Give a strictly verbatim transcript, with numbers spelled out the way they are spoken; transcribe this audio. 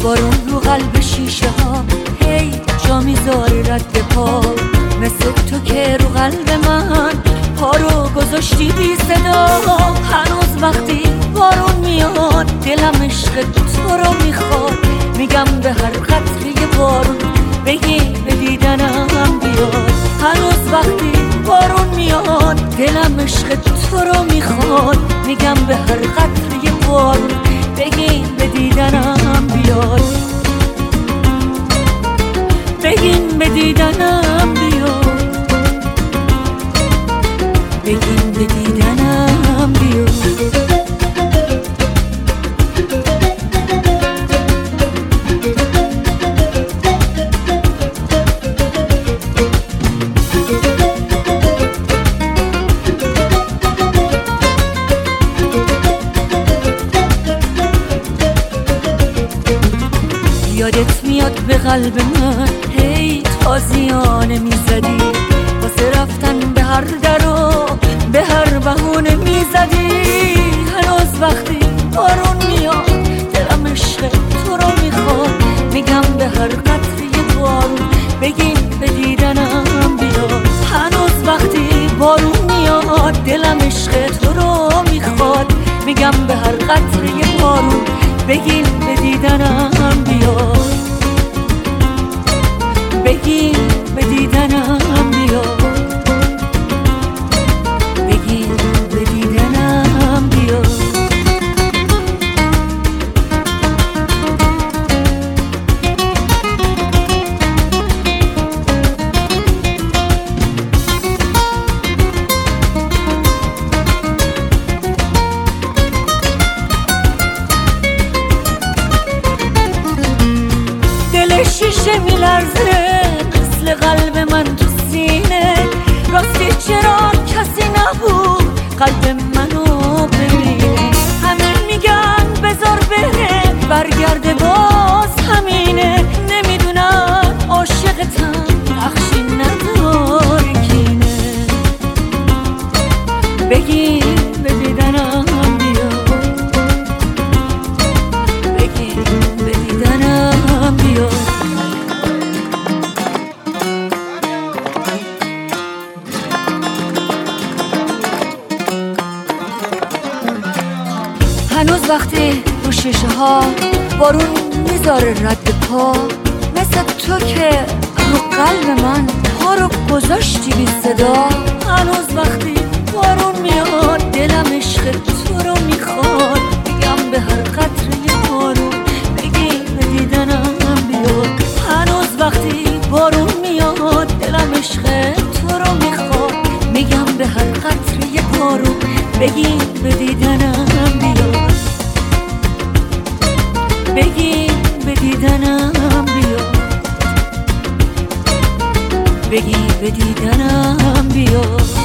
بارون رو قلب شیشه ها هی جا میذاری رد پا، مثل تو که رو قلب من پا رو گذاشتی بی صدا. هنوز وقتی بارون میاد دلم عشق تو رو میخواد، میگم به هر قطره بارون بگی به دیدنم بیاد. هنوز وقتی بارون میاد دلم عشق تو رو میخواد، میگم به هر قطره بارون بگی به دیدنم بیاد. بگین به دیدنم بیاد، بگین به دیدنم بیاد. یادت میاد به قلب من هی تازیانه میزدی، واسه رفتن به هر در و به هر بهونه میزدی. هنوز وقتی بارون میاد دلم عشق تو رو میخواد، میگم به هر قطره بارون بگین به دیدنم بیاد. هنوز وقتی بارون میاد دلم عشق تو رو میخواد، میگم به هر قطره بارون بگین به دیدنم بیاد. بگین به دیدنم بیاد، بگین به دیدنم بیاد. دل شیشه میلرزه مثل قلب من تو سینه، راستی چرا کسی نبود قلب منو ببینه. همه میگن بذار بره برگرده باز همینه، نمیدونن عاشقتم بخشی نداره کینه. بگین به دیدنم بیاد، بگین به دیدنم بیاد. هنوز وقتی رو شیشه ها بارون میذاره رد پا، مثل تو که رو قلب من پا رو گذاشتی بی صدا. هنوز وقتی بارون میاد دلم عشق تو رو میخواد، میگم به هر قطره بارون بگی به دیدنم بیاد. هنوز وقتی بارون میاد دلم عشق تو رو میخواد، میگم به هر قطره بارون بگی به دیدنم بیاد. بگی به دیدنم بیاد، بگی به دیدنم بیاد.